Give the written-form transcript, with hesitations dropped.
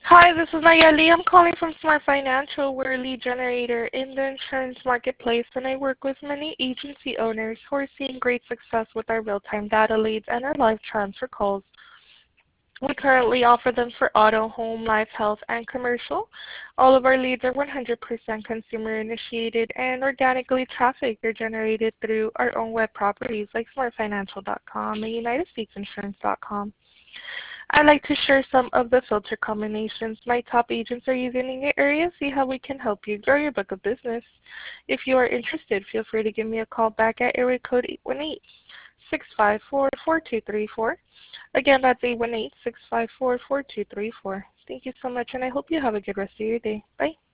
Hi, this is Nayeli. I'm calling from Smart Financial. We're a lead generator in the insurance marketplace, and I work with many agency owners who are seeing great success with our real-time data leads and our live transfer calls. We currently offer them for auto, home, life, health, and commercial. All of our leads are 100% consumer initiated and organically trafficked. They're generated through our own web properties like smartfinancial.com and UnitedStatesInsurance.com. I'd like to share some of the filter combinations my top agents are using in your area, see how we can help you grow your book of business. If you are interested, feel free to give me a call back at area code 818-654-4234. Again, that's 818-654-4234. Thank you so much, and I hope you have a good rest of your day. Bye.